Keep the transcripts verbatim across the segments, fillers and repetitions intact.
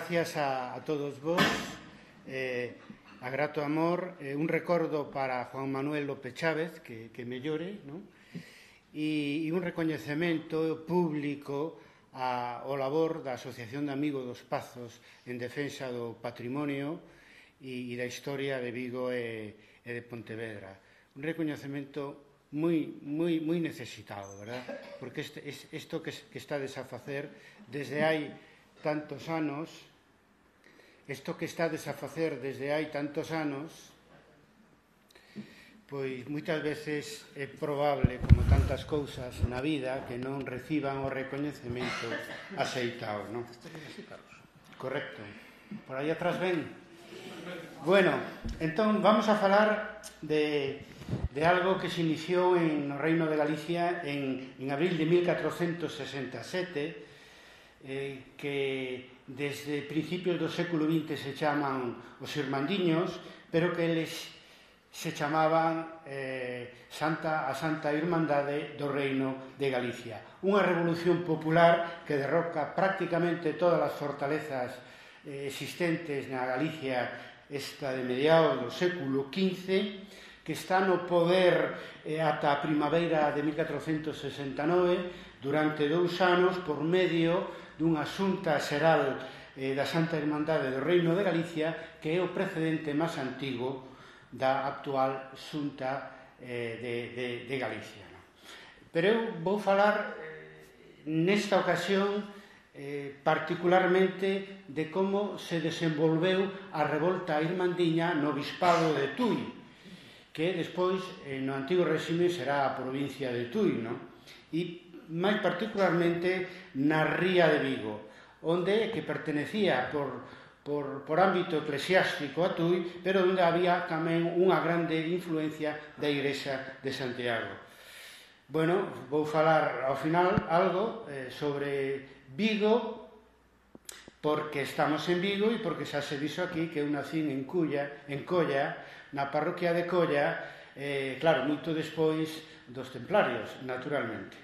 gracias a, a todos vos, eh, a grato amor, eh, un recordo para Juan Manuel López Chávez, que, que mellore, ¿no? E, e un recoñecemento público ao labor da Asociación de Amigos dos Pazos en defensa do patrimonio e, e da historia de Vigo e, e de Pontevedra. Un recoñecemento moi, moi, moi necesitado, verdad? Porque este, isto que, que estades a facer desde hai tantos anos, isto que estades a facer desde hai tantos anos, pois moitas veces é probable, como tantas cousas na vida, que non reciban o recoñecemento aceitado, non? Correcto. Por aí atrás ven. Bueno, entón vamos a falar de, de algo que se iniciou en no Reino de Galicia en, en abril de mil catrocentos sesenta e sete, eh, que desde principios do século vinte se chaman os irmandiños, pero que eles se chamaban eh, Santa, a Santa Irmandade do Reino de Galicia. Unha revolución popular que derroca prácticamente todas as fortalezas eh, existentes na Galicia esta de mediados do século quince, que está no poder eh, ata a primavera de mil catrocentos sesenta e nove, durante dous anos, por medio dunha xunta xeral eh, da Santa Irmandade do Reino de Galicia, que é o precedente máis antigo da actual xunta eh, de, de, de Galicia. No? Pero eu vou falar eh, nesta ocasión eh, particularmente de como se desenvolveu a revolta irmandiña no Bispado de Tui, que despois eh, no antigo réxime será a provincia de Tui, no? E máis particularmente na Ría de Vigo, onde que pertenecía por, por, por ámbito eclesiástico a Tui, pero onde había tamén unha grande influencia da Igrexa de Santiago. Bueno, vou falar ao final algo eh, sobre Vigo, porque estamos en Vigo e porque xa se dixo aquí que eu nacín en Culla, en Colla, na parroquia de Colla, eh, claro, moito despois dos templarios, naturalmente.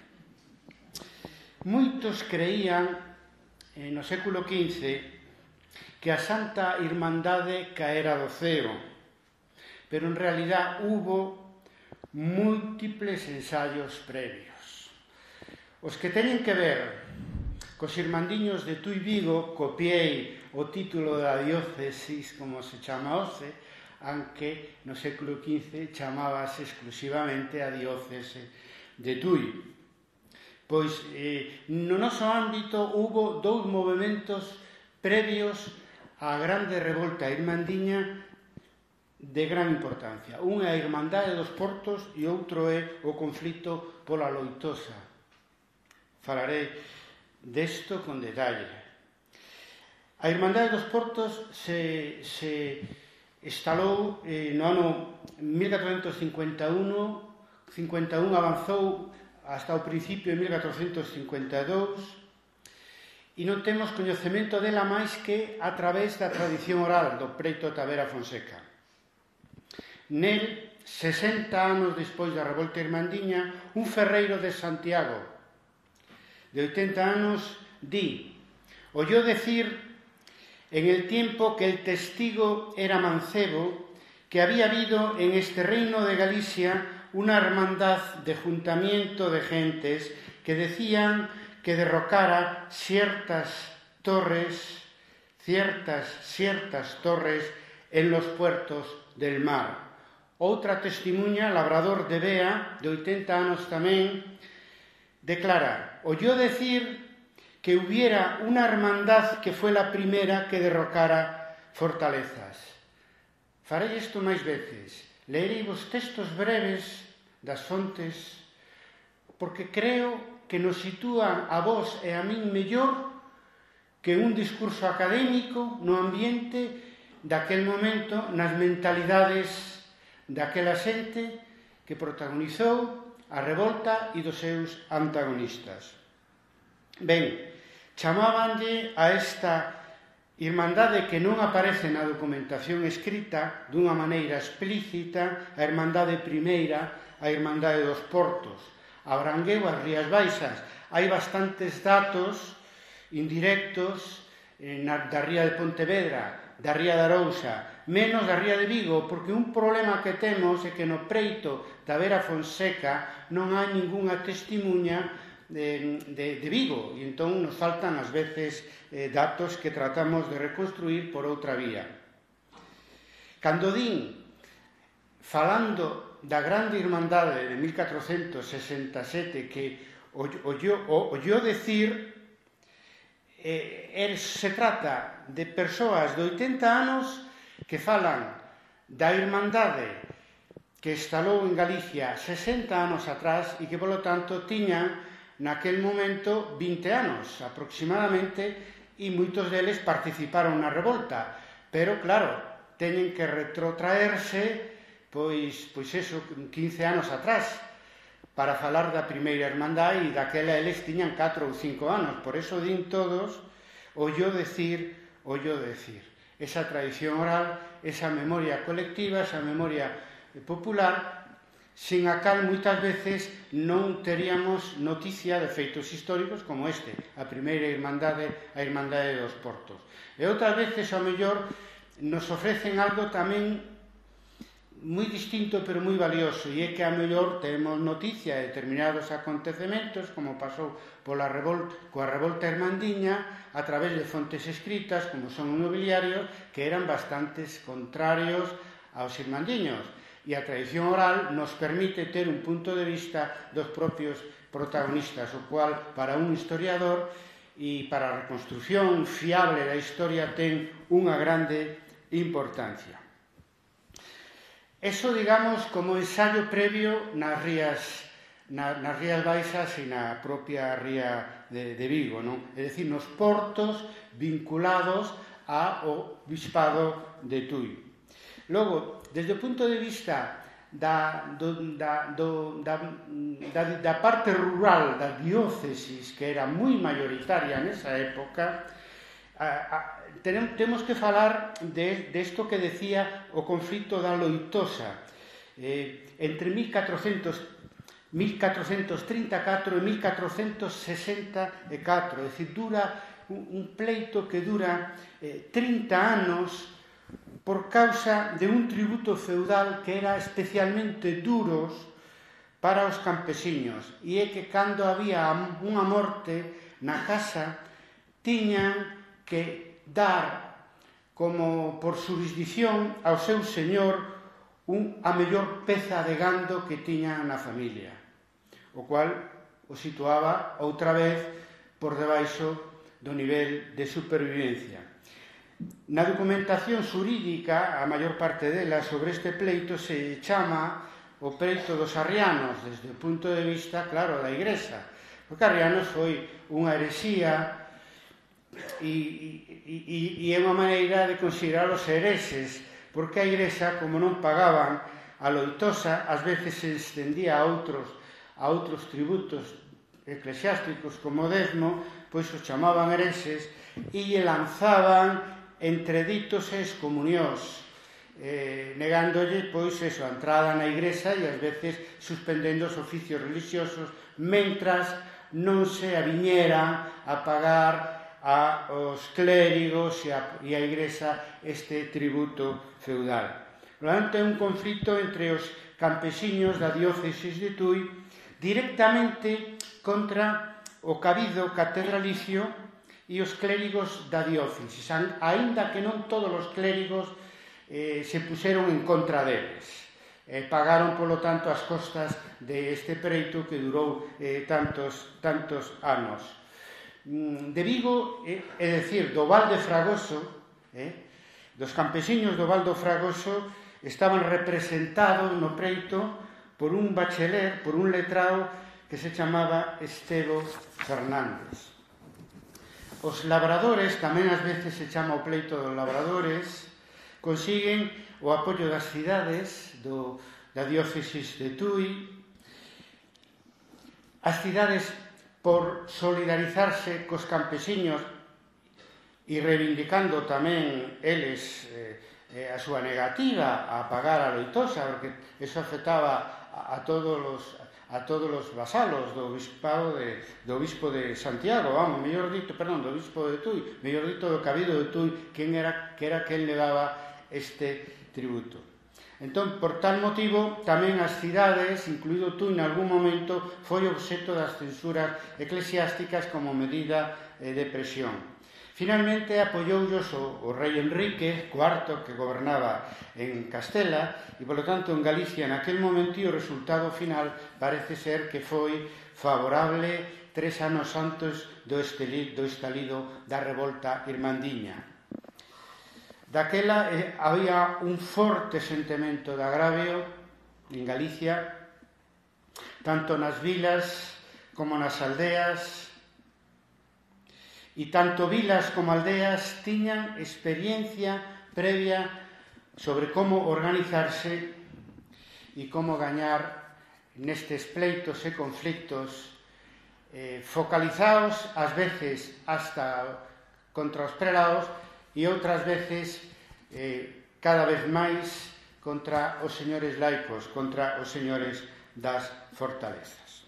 Moitos creían eh, no século quince que a Santa Irmandade caera do ceo, pero en realidad hubo múltiples ensaios previos. Os que teñen que ver cos irmandiños de Tui Vigo, copiei o título da diócesis, como se chama hoxe, aunque no século quince chamábase exclusivamente a diócese de Tui. Pois eh, no noso ámbito hubo dous movementos previos á grande revolta irmandiña de gran importancia. Un é a Irmandade dos Portos e outro é o conflito pola Loitosa. Falarei desto con detalle. A Irmandade dos Portos se, se instalou eh, no ano mil catrocentos cincuenta e un, cincuenta e un avanzou hasta o principio de mil catrocentos cincuenta e dous, e non temos coñecemento dela máis que a través da tradición oral do preito Tavera Fonseca. Nel, sesenta anos despois da revolta irmandiña, un ferreiro de Santiago, de oitenta anos, di: oyó decir en el tiempo que el testigo era mancebo que había habido en este reino de Galicia una hermandad de juntamiento de gentes que decían que derrocara ciertas torres, ciertas, ciertas torres en los puertos del mar. Outra testimuña, labrador de Bea, de oitenta anos tamén, declara: oyó decir que hubiera una hermandad que fue la primera que derrocara fortalezas. Farei isto máis veces. Leerei vos textos breves das fontes, porque creo que nos sitúan a vos e a min mellor que un discurso académico no ambiente daquel momento, nas mentalidades daquela xente que protagonizou a revolta e dos seus antagonistas. Ben, chamábanlle a esta Irmandade que non aparece na documentación escrita dunha maneira explícita, a Irmandade Primeira, a Irmandade dos Portos. Abrangueu as Rías Baixas. Hai bastantes datos indirectos da ría de Pontevedra, da ría de Arousa, menos da ría de Vigo, porque un problema que temos é que no preito da Vera Fonseca non hai ningunha testimuña de, de, de Vigo, e entón nos faltan ás veces eh, datos que tratamos de reconstruir por outra vía. Cando din, falando da grande irmandade de mil catrocentos sesenta e sete, que o, o, o, o yo decir eh, er, se trata de persoas de oitenta anos que falan da irmandade que instalou en Galicia sesenta anos atrás e que, polo tanto, tiñan naquel momento vinte anos aproximadamente, e moitos deles participaron na revolta, pero claro, teñen que retrotraerse pois, pois eso, quince anos atrás, para falar da primeira irmandade, e daquela eles tiñan catro ou cinco anos. Por eso din todos o yo decir, o yo decir. Esa tradición oral, esa memoria colectiva, esa memoria popular, sin a cal moitas veces non teríamos noticia de feitos históricos como este, a primeira irmandade, a Irmandade dos Portos. E outras veces, ao mellor, nos ofrecen algo tamén moi distinto pero moi valioso, e é que a mellor temos noticia de determinados acontecementos, como pasou pola revolta, coa revolta irmandiña, a través de fontes escritas, como son o nobiliario, que eran bastantes contrarios aos irmandiños, e a tradición oral nos permite ter un punto de vista dos propios protagonistas, o cual, para un historiador e para a reconstrución fiable da historia, ten unha grande importancia. Eso, digamos, como ensayo previo nas rías, na, nas rías baixas e na propia ría de, de Vigo, non? É dicir, nos portos vinculados ao bispado de Tui. Logo, desde o punto de vista da, do, da, do, da, da, da parte rural da diócesis, que era moi mayoritaria nesa época, a, a, temos que falar de, de isto que decía o conflito da Loitosa, eh, entre mil catrocentos trinta e catro e mil catrocentos sesenta e catro, é dicir, dura un, un pleito que dura eh, trinta anos por causa de un tributo feudal que era especialmente duros para os campesiños, e é que cando había unha morte na casa tiñan que dar como por xurisdición ao seu señor un, a mellor peza de gando que tiñan na familia, o cual o situaba outra vez por debaixo do nivel de supervivencia. Na documentación xurídica, a maior parte dela sobre este pleito se chama o pleito dos arrianos, desde o punto de vista, claro, da Igrexa, porque arrianos foi unha herexía e, e, e é unha maneira de considerar os hereses, porque a Igrexa, como non pagaban a Loitosa, ás veces se extendía a outros, a outros tributos eclesiásticos como o dezmo, pois os chamaban hereses e lle lanzaban entreditos e excomunións, eh, negándolle pois eso, a entrada na Igrexa e ás veces suspendendo os oficios religiosos mentras non se aviñera a pagar a os clérigos e a, e a Igrexa este tributo feudal. Por lo tanto, é un conflito entre os campesiños da diócesis de Tui directamente contra o cabido catedralicio e os clérigos da diócesis, aínda que non todos os clérigos eh, se puseron en contra deles. Eh, pagaron, polo tanto, as costas deste preito que durou eh, tantos, tantos anos. De Vigo, é eh, dicir, do Val de Fragoso, eh, dos campesiños do Val do Fragoso, estaban representados no preito por un bacheler, por un letrado que se chamaba Estevo Fernández. Os labradores, tamén ás veces se chama o pleito dos labradores, consiguen o apoio das cidades do, da diócesis de Tui. As cidades, por solidarizarse cos campesiños e reivindicando tamén eles eh, a súa negativa a pagar a Loitosa, porque eso afectaba a, a todos os, a todos os vasalos do obispado de, do obispo de Santiago, vamos, mellor dito, perdón, do obispo de Tui, mellor dito do cabido de Tui, quen era, que era quen levaba este tributo. Entón, por tal motivo, tamén as cidades, incluído Tui, en algún momento, foi obxecto das censuras eclesiásticas como medida eh, de presión. Finalmente, apoyoullos o, o rei Enrique cuarto, que gobernaba en Castela, e, polo tanto, en Galicia, naquel momento, e o resultado final parece ser que foi favorable tres anos antes do estalido da revolta irmandiña. Daquela eh, había un forte sentimento de agravio en Galicia, tanto nas vilas como nas aldeas, e tanto vilas como aldeas tiñan experiencia previa sobre como organizarse e como gañar nestes pleitos e conflictos eh, focalizados ás veces hasta contra os prelados e outras veces eh, cada vez máis contra os señores laicos, contra os señores das fortalezas.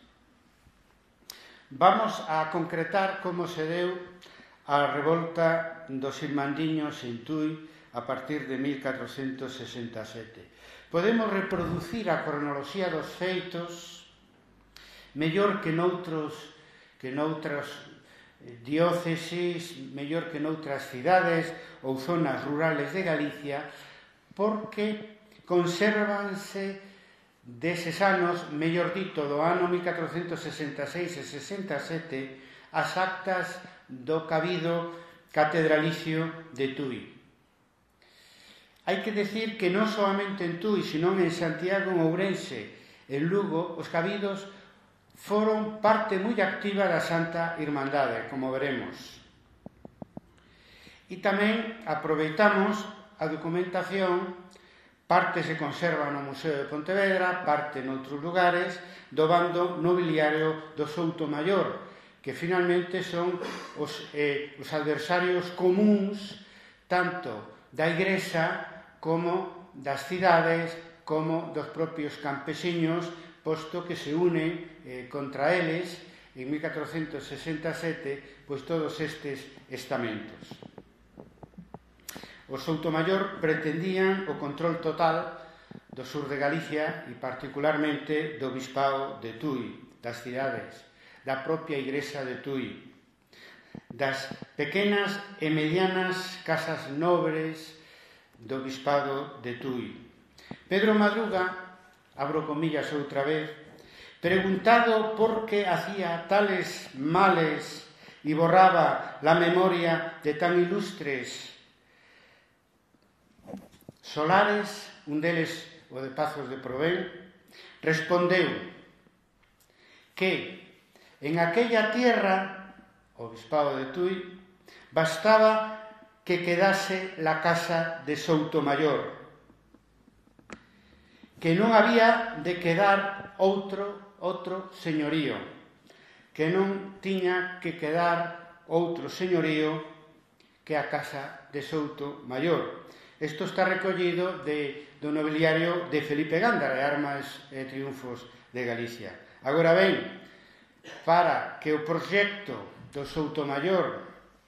Vamos a concretar como se deu a revolta dos irmandiños en Tui a partir de mil catrocentos sesenta e sete. Podemos reproducir a cronoloxía dos feitos mellor que noutros que noutras diócesis, mellor que noutras cidades ou zonas rurales de Galicia, porque consérvanse deses anos, mellor dito, do ano mil catrocentos sesenta e seis e sesenta e sete, as actas do cabido catedralicio de Tui. Hai que decir que non solamente en Tui, senón en Santiago, en Ourense, en Lugo, os cabidos foron parte moi activa da Santa Irmandade, como veremos. E tamén aproveitamos a documentación, parte se conserva no Museo de Pontevedra, parte noutros lugares, do bando nobiliario do Soutomaior, que finalmente son os, eh, os adversarios comuns tanto da Igrexa como das cidades, como dos propios campesiños, posto que se unen eh, contra eles en mil catrocentos sesenta e sete pois todos estes estamentos. Os Soutomaior pretendían o control total do sur de Galicia e particularmente do bispado de Tui, das cidades, da propia Igrexa de Tui, das pequenas e medianas casas nobres do bispado de Tui. Pedro Madruga, abro comillas outra vez, preguntado por que hacía tales males e borraba la memoria de tan ilustres solares, un deles o de Pazos de Provén, respondeu que en aquella tierra, o bispado de Tui, bastaba que quedase la casa de Soutomaior, que non había de quedar outro, outro señorío, que non tiña que quedar outro señorío que a casa de Soutomaior. Isto está recollido de, do nobiliario de Felipe Gándara, e Armas e Triunfos de Galicia. Agora ben, para que o proxecto do Soutomaior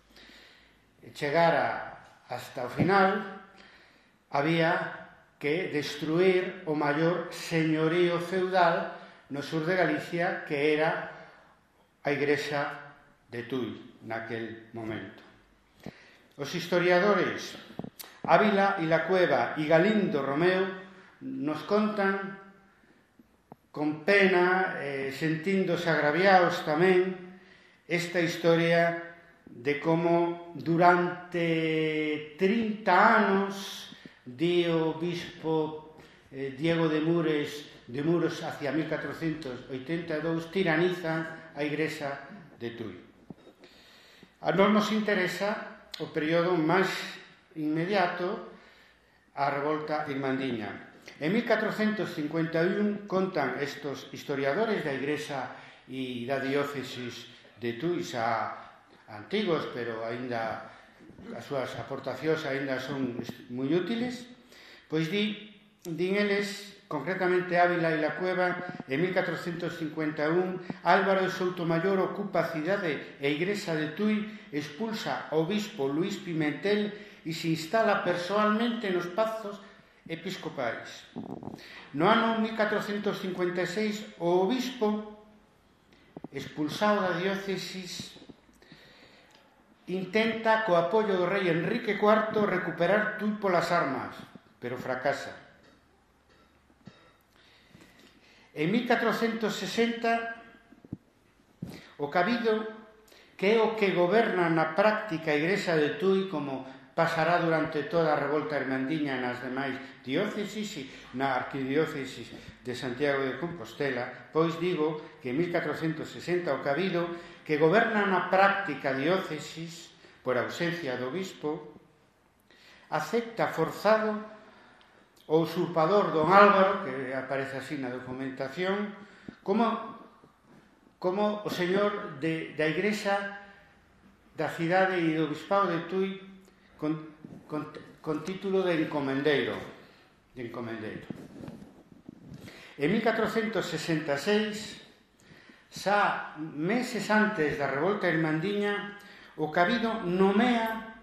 chegara hasta o final, había que destruir o maior señorío feudal no sur de Galicia, que era a Igrexa de Tui, naquel momento. Os historiadores Ávila y la Cueva e Galindo Romeo nos contan con pena, eh, sentíndose agraviados tamén, esta historia de como durante trinta anos di o bispo eh, Diego de Mures, de Muros hacia mil catrocentos oitenta e dous, tiranizan a Igrexa de Tui. A nós nos interesa o período máis inmediato, a revolta irmandiña. En mil catrocentos cincuenta e un contan estos historiadores da Igrexa e da diócesis de Tui, xa antigos, pero aínda as súas aportacións aínda son moi útiles, pois di, din eles concretamente Ávila e La Cueva, en mil catrocentos cincuenta e un, Álvaro de Soutomayor ocupa a cidade e igrexa de Tui, expulsa ao obispo Luís Pimentel e se instala persoalmente nos pazos episcopais. No ano mil catrocentos cincuenta e seis, o obispo, expulsado da diócesis, intenta, co apoio do rei Enrique cuarto, recuperar Tui polas armas, pero fracasa. En mil catrocentos sesenta, o cabido, que é o que goberna na práctica a igrexa de Tui, como pasará durante toda a revolta irmandiña nas demais diócesis e na arquidiócesis de Santiago de Compostela, pois digo que en mil catrocentos sesenta o cabido, que goberna na práctica a diócesis por ausencia do obispo, acepta forzado o usurpador don Álvaro, que aparece así na documentación, como, como o señor de, da igrexa da cidade e do obispado de Tui, Con, con, con título de encomendeiro, de encomendeiro. En mil catrocentos sesenta e seis, xa meses antes da revolta irmandiña, o cabido nomea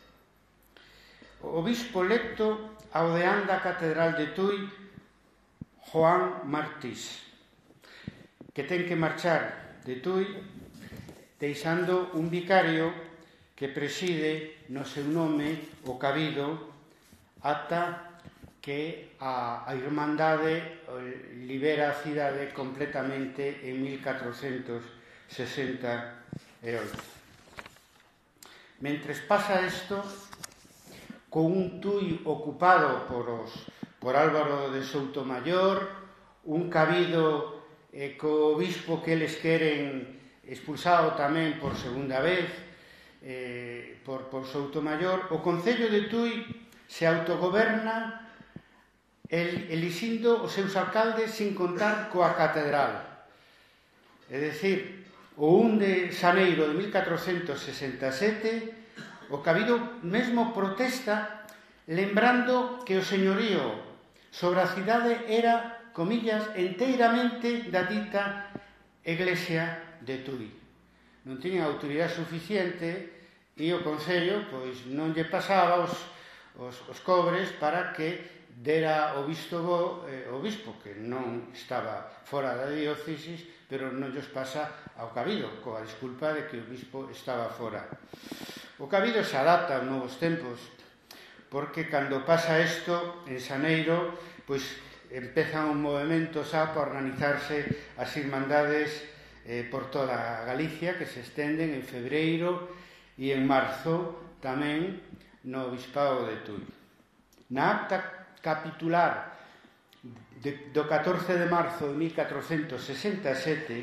o obispo electo ao deán da catedral de Tui, Joan Martís, que ten que marchar de Tui deixando un vicario que preside no seu nome o cabido ata que a, a Irmandade libera a cidade completamente en mil catrocentos sesenta e oito. Mentres pasa isto, con un Tui ocupado por, os, por Álvaro de Soutomayor, un cabido eh, co obispo que eles queren expulsado tamén por segunda vez, Eh, por, por Soutomayor, o Concello de Tui se autogoberna el, elixindo os seus alcaldes sin contar coa catedral. É dicir, o un de xaneiro de mil catrocentos sesenta e sete, o cabido mesmo protesta lembrando que o señorío sobre a cidade era, comillas, enteiramente da dita Iglesia de Tui. Non tiña autoridade suficiente e o Concello pois non lle pasaba os, os, os cobres para que dera o visto bo eh, o obispo, que non estaba fora da diócesis, pero non lles pasa ao cabido, coa disculpa de que o obispo estaba fora. O cabido se adapta aos novos tempos, porque cando pasa isto, en xaneiro, pois empezan un movimento xa para organizarse as irmandades eh, por toda Galicia, que se estenden en febreiro e en marzo tamén no obispado de Tui. Na acta capitular de, do catorce de marzo de mil catrocentos sesenta e sete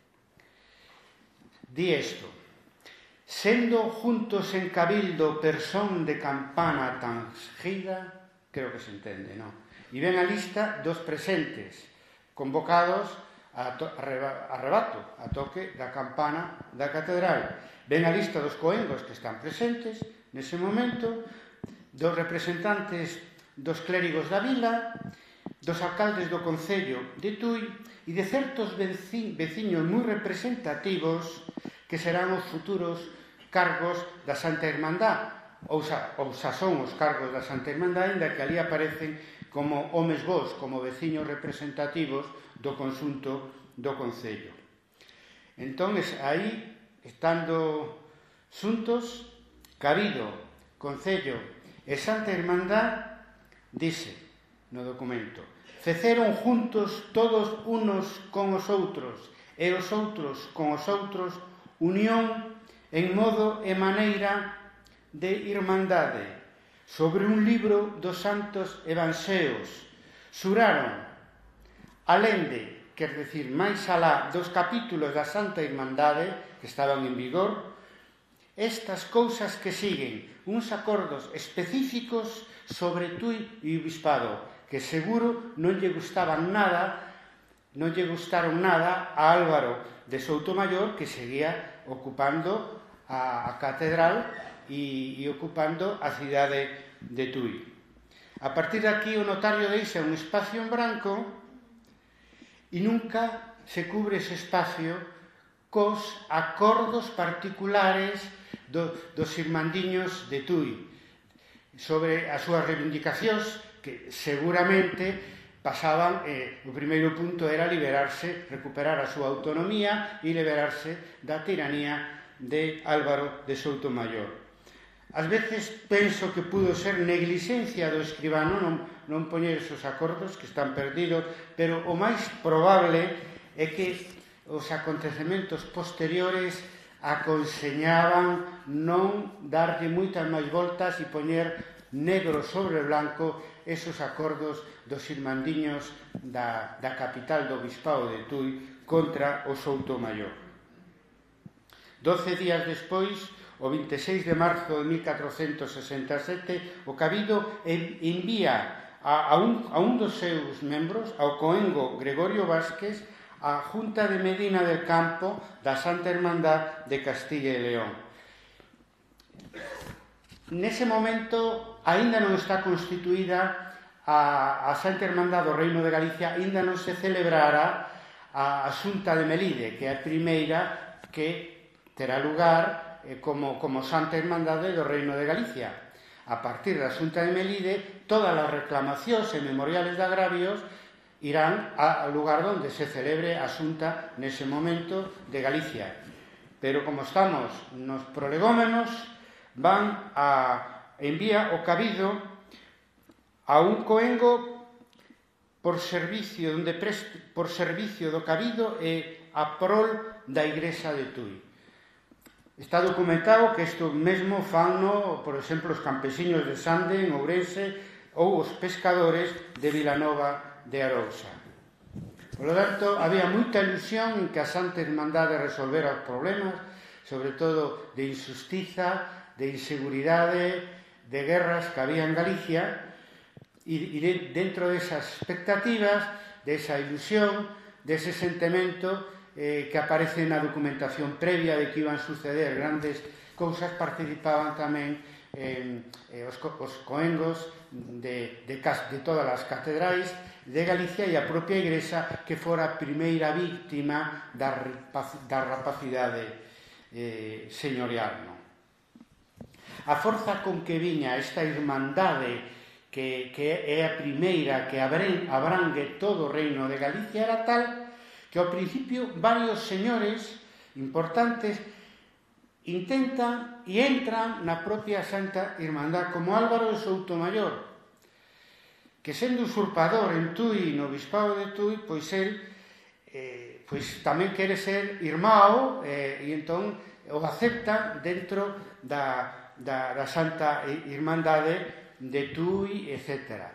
di isto: sendo juntos en cabildo person de campana tangida, creo que se entende, non? E ven a lista dos presentes convocados a, to, a rebato, a toque da campana da catedral. Ven a lista dos coengos que están presentes nese momento, dos representantes dos clérigos da vila, dos alcaldes do Concello de Tui e de certos veciños moi representativos que serán os futuros cargos da Santa Irmandad, ou xa, ou xa son os cargos da Santa Irmandad, ainda que ali aparecen como homes vos, como veciños representativos do conxunto do Concello. Entón, aí, estando xuntos, cabido, Concello e Santa Irmandad, dice no documento: feceron juntos todos unos con os outros e os outros con os outros unión en modo e maneira de irmandade sobre un libro dos santos evanxeos. Xuraron, alén de, quer decir, máis alá dos capítulos da Santa Irmandade que estaban en vigor, estas cousas que siguen, uns acordos específicos sobre Tui e o bispado, que seguro non lle gustaban nada, non lle gustaron nada a Álvaro de Soutomayor, que seguía ocupando a, a catedral e, e ocupando a cidade de Tui. A partir de aquí o notario deixa un espacio en branco e nunca se cubre ese espacio cos acordos particulares do, dos irmandiños de Tui sobre as súas reivindicacións que seguramente pasaban, eh, o primeiro punto era liberarse, recuperar a súa autonomía e liberarse da tiranía de Álvaro de Soutomayor. Ás veces penso que pudo ser neglixencia do escribano non, non poñer esos acordos que están perdidos, pero o máis probable é que os acontecementos posteriores aconseñaban non darlle moitas máis voltas e poñer negro sobre blanco esos acordos dos irmandiños da, da capital do Bispado de Tui contra o Soutomayor. Doce días despois, o vinte e seis de marzo de mil catrocentos sesenta e sete, o Cabildo envía a, a, un, a un dos seus membros, ao coengo Gregorio Vázquez, a Junta de Medina del Campo da Santa Hermandad de Castilla e León. Nese momento, aínda non está constituída a, a Santa Hermandad do Reino de Galicia, aínda non se celebrara a, a Xunta de Melide, que é a primeira que terá lugar eh, como, como Santa Hermandade do Reino de Galicia. A partir da Xunta de Melide, todas as reclamacións e memoriales de agravios irán ao lugar onde se celebre a Xunta nese momento de Galicia. Pero como estamos nos prolegómenos, van a envía o Cabildo a un coengo por servicio onde preste, por servicio do Cabildo e a prol da Igrexa de Tui. Está documentado que isto mesmo fanno, por exemplo, os campesiños de Sande, en Ourense, ou os pescadores de Vilanova de Arousa. Por lo tanto, había moita ilusión en que a Santa Hermandade resolvera os problemas, sobre todo de injustiza, de inseguridade, de guerras que había en Galicia, e de, dentro desas expectativas, desa ilusión, dese sentimento eh, que aparece na documentación previa de que iban suceder grandes cousas, participaban tamén eh, eh, os, os coengos de, de, de todas as catedrais de Galicia e a propia Igrexa, que fora a primeira víctima da, da rapacidade eh, señorial. Non? A forza con que viña esta irmandade que, que é a primeira que abrangue todo o reino de Galicia era tal que ao principio varios señores importantes intentan e entran na propia Santa Irmandad, como Álvaro de Soutomayor, que sendo usurpador en Tui, no Bispado de Tui, pois el eh, pois tamén quere ser irmão eh, e entón o acepta dentro da, da, da Santa Irmandade de Tui, etcétera.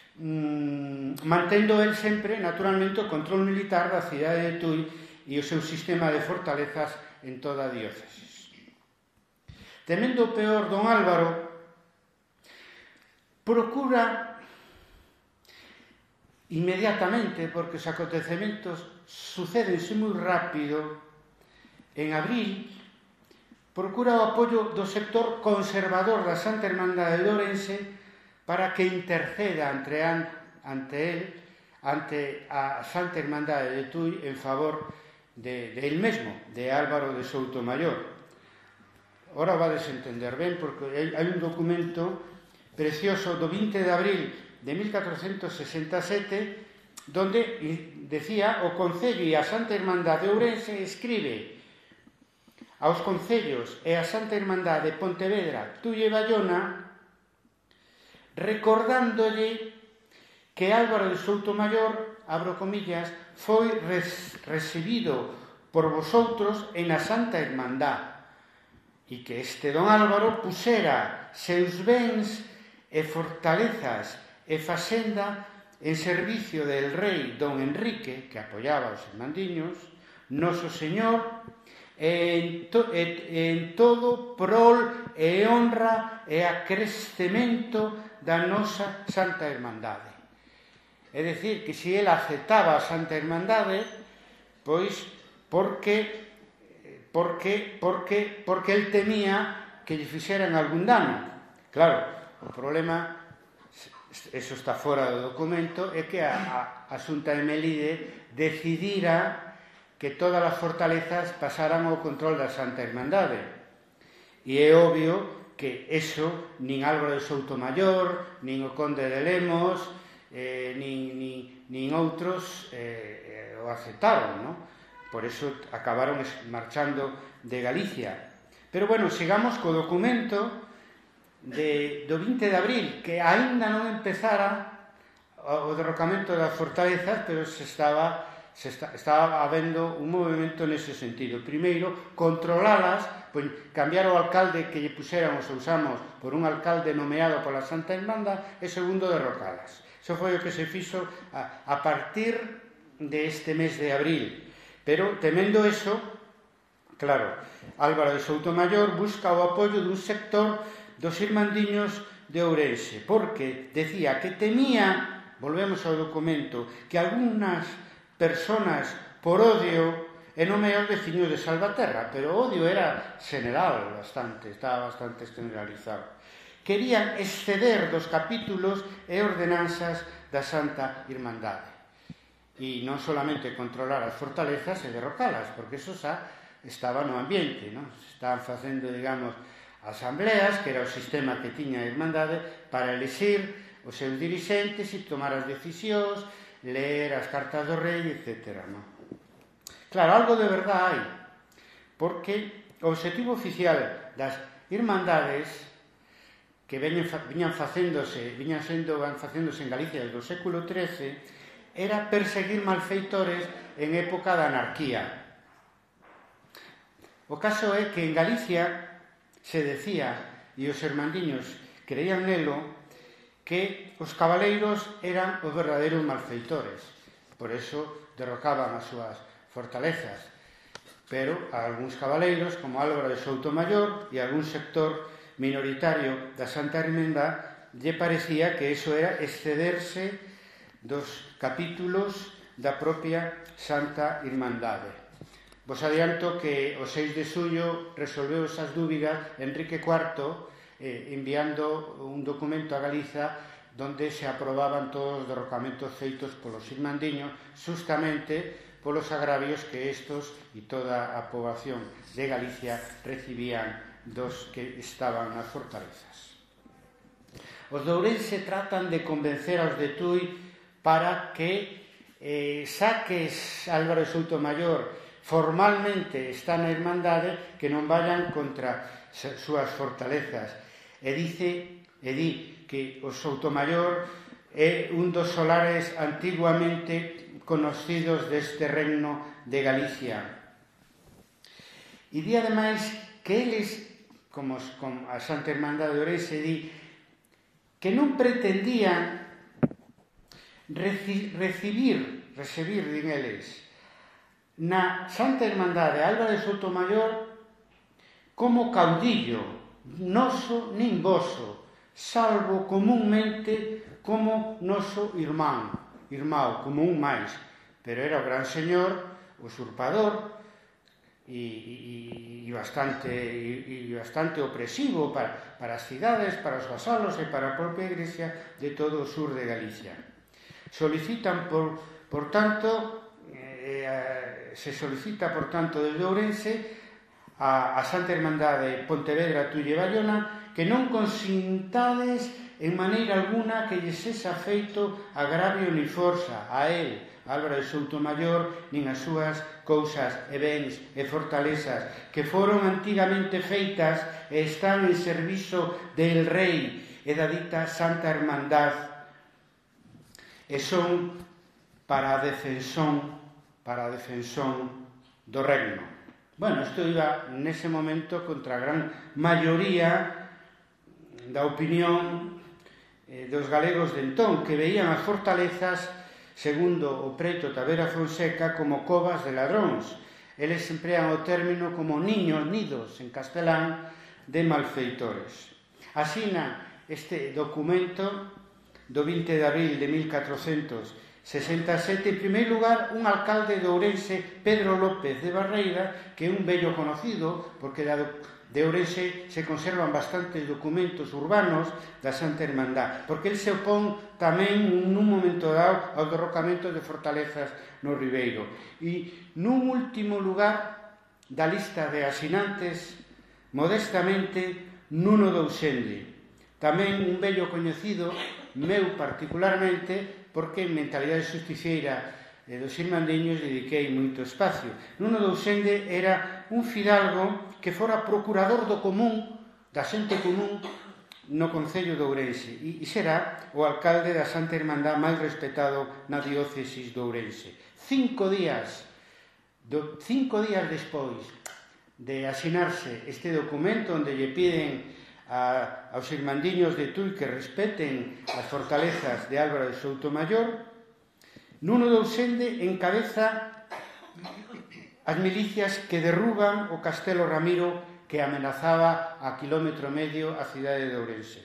Mm, mantendo el sempre, naturalmente, o control militar da cidade de Tui e o seu sistema de fortalezas en toda a diócesis. Temendo o peor, don Álvaro procura inmediatamente, porque os acontecementos sucédense moi rápido, en abril, procura o apoio do sector conservador da Santa Hermandade de Ourense para que interceda ante, ante él, ante a Santa Hermandade de Tui, en favor de, de él mesmo, de Álvaro de Soutomayor. Ora vades entender ben, porque hai un documento precioso do vinte de abril de mil catrocentos sesenta e sete, donde decía o Concello e a Santa Hermandade de Ourense escribe aos concellos e a Santa Hermandade de Pontevedra, Tui e Bayona, recordándolle que Álvaro de Soutomayor, abro comillas, foi res, recibido por vosotros en a Santa Hermandad e que este don Álvaro pusera seus bens e fortalezas e facenda en servicio del rei don Enrique, que apoiaba os irmandiños, noso Señor, en, to, en todo prol e honra e acrescemento da nosa Santa Hermandade. É dicir, que se ele aceptaba a Santa Hermandade, pois porque porque porque porque el temía que lle fixeran algún dano. Claro, o problema eso está fora do documento, é que a, a, a Xunta de Melide decidira que todas as fortalezas pasaran ao control da Santa Irmandade. E é obvio que eso nin Álvaro de Soutomaior, nin o Conde de Lemos, eh, nin, nin, nin outros eh, o aceptaron, non? Por eso acabaron marchando de Galicia. Pero, bueno, sigamos co documento de, do vinte de abril, que aínda non empezara o derrocamento das fortalezas, pero se estaba, se está, estaba habendo un movimento nese sentido. Primeiro, controlalas, pois, cambiar o alcalde que lle puxéramos ou usamos por un alcalde nomeado pola Santa Irmandad, e segundo, derrocalas. Iso foi o que se fixo a, a partir deste mes de abril. Pero, temendo eso, claro, Álvaro de Soutomaior busca o apoio dun sector dos irmandiños de Ourense, porque decía que temía, volvemos ao documento, que algunhas personas por odio, e non é os veciños de Salvaterra, pero o odio era general bastante, estaba bastante generalizado. Querían exceder dos capítulos e ordenanzas da Santa Irmandade. E non solamente controlar as fortalezas e derrocalas, porque eso xa estaba no ambiente, non? Estaban facendo, digamos, asambleas, que era o sistema que tiña a Irmandade, para elixir os seus dirixentes e tomar as decisións, ler as cartas do rei, etcétera. Non? Claro, algo de verdade hai, porque o obxectivo oficial das Irmandades que veñen, viñan facéndose, viñan sendo, van facéndose en Galicia desde o século trece, era perseguir malfeitores en época da anarquía. O caso é que en Galicia se decía, e os irmandiños creían nelo, que os cabaleiros eran os verdadeiros malfeitores. Por eso derrocaban as súas fortalezas. Pero a algúns cabaleiros, como Álvaro de Soutomaior e algún sector minoritario da Santa Irmandad, lle parecía que eso era excederse dos capítulos da propia Santa Irmandade. Vos adianto que o seis de xullo resolveu esas dúbidas Enrique cuarto eh, enviando un documento a Galiza donde se aprobaban todos os derrocamentos feitos polos irmandiños, justamente polos agravios que estos e toda a poboación de Galicia recibían dos que estaban nas fortalezas. Os de Ourense tratan de convencer aos de Tui para que eh, saques Álvaro de Soutomaior formalmente está na Irmandade, que non vayan contra as súas fortalezas. E dice, e di que o Soutomaior é un dos solares antiguamente conocidos deste reino de Galicia. E di ademais que eles, como a Santa Irmandade de Ourense, di que non pretendían recibir, recibir, din eles, na Santa Irmandade Álvaro de Soutomaior como caudillo, noso nin voso, salvo comúnmente como noso irmán, irmão, como un máis. Pero era o gran señor, usurpador e, e, e, bastante, e, e bastante opresivo para, para as cidades, para os vasalos e para a propia Igrexa de todo o sur de Galicia. Solicitan, por, por tanto, eh, se solicita, por tanto, desde Ourense a, a Santa Irmandade Pontevedra, Tui e Bayona que non consintades en maneira alguna que lle sexa feito agravio ni forza a él, Álvaro de Soutomaior, nin as súas cousas e bens e fortalezas que foron antigamente feitas e están en servizo del rei e da dita Santa Irmandad e son para a defensón para a defensón do reino. Bueno, isto iba nese momento contra a gran maioría da opinión eh, dos galegos de entón, que veían as fortalezas, segundo o preto Tavera Fonseca, como covas de ladróns. Eles emplean o término como niños, nidos, en castelán, de malfeitores. Asina este documento do vinte de abril de mil catrocentos sesenta e sete, en primeiro lugar, un alcalde de Ourense, Pedro López de Barreira, que é un vello conocido, porque era de Ourense se conservan bastantes documentos urbanos da Santa Hermandad, porque el se opón tamén nun momento dado ao derrocamento de fortalezas no Ribeiro. E nun último lugar da lista de asinantes, modestamente, Nuno Dousende, tamén un vello coñecido, meu particularmente, porque en mentalidade justiciera e dos irmandiños dediquei moito espacio. Nuno Dousende era un fidalgo que fora procurador do común, da xente común, no Concello de Ourense, e será o alcalde da Santa Hermandad máis respetado na diócesis de Ourense. Cinco días, do, cinco días despois de asinarse este documento onde lle piden a, aos irmandiños de Tui que respeten as fortalezas de Álvaro de Soutomayor, Nuno Dousende encabeza as milicias que derruban o Castelo Ramiro que amenazaba a kilómetro medio a cidade de Ourense.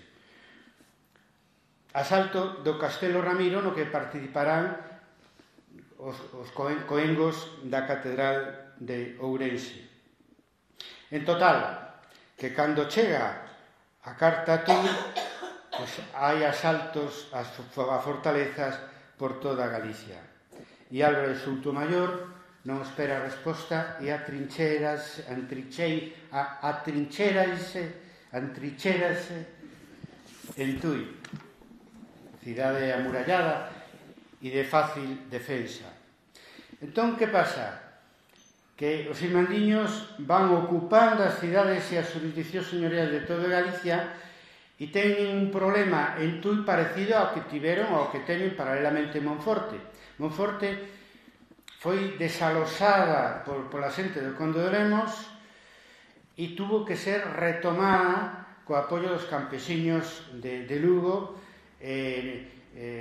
Asalto do Castelo Ramiro no que participarán os, os coengos da Catedral de Ourense. En total, que cando chega a carta a Tui, pues hai asaltos ás fortalezas por toda Galicia. E Álvaro de Soutomayor non espera resposta e atrincheras, antrinchei, atrincherase, antrincherase en Tui, cidade amurallada e de fácil defensa. Entón, que pasa? Que os irmandiños van ocupando as cidades e as jurisdiccións señoriais de toda Galicia e teñen un problema en Tui parecido ao que tiveron ao que teñen paralelamente en Monforte. Monforte foi desalosada por, pola xente do Conde de Lemos e tuvo que ser retomada co apoio dos campesiños de, de Lugo, eh, eh,